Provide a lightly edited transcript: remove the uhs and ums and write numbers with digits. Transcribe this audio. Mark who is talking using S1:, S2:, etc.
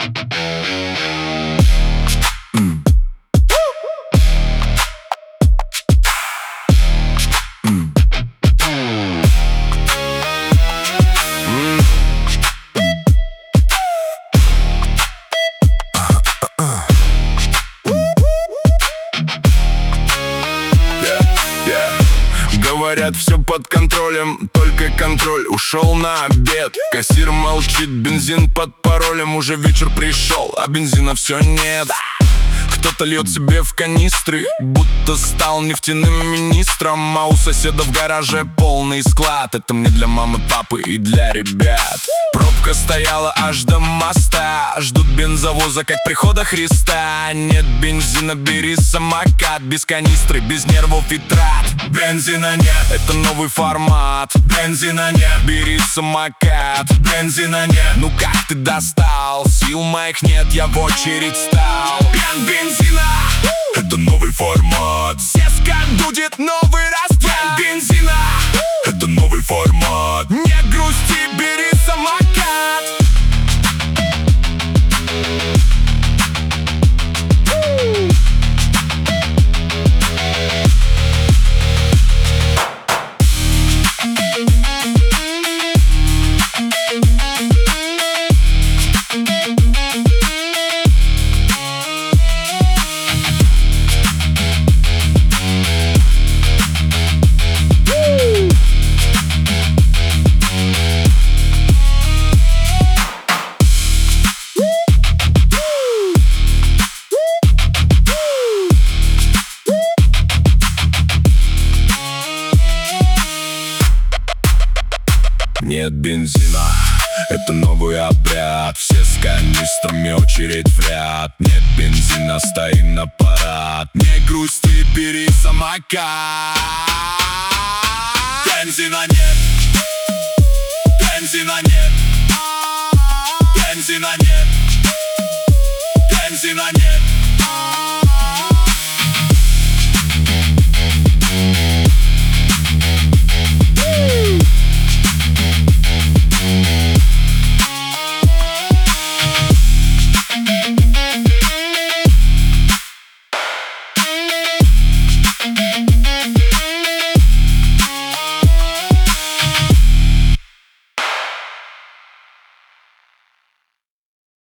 S1: Говорят, все под контролем, только контроль ушел на обед. Кассир молчит, бензин под паролем. Уже вечер пришел, а бензина все нет. Кто-то льет себе в канистры, будто стал нефтяным министром. А у соседа в гараже полный склад. Это мне для мамы, папы и для ребят. Пробка стояла аж до моста. Ждут бензовоза, как прихода Христа. Нет бензина, бери самокат. Без канистры, без нервов и трат. Бензина нет, это новый формат. Бензина нет, бери самокат. Бензина нет, ну как ты достал? Сил моих нет, я в очередь стал. Бензина, это новый формат. Сеска будет новый раствор. Бензина, это новый формат. Не грусти, бери самокат. Нет бензина, это новый обряд. Все с канистрами, очередь в ряд. Нет бензина, стоим на парад. Не грусти, бери самокат. Бензина нет, бензина нет.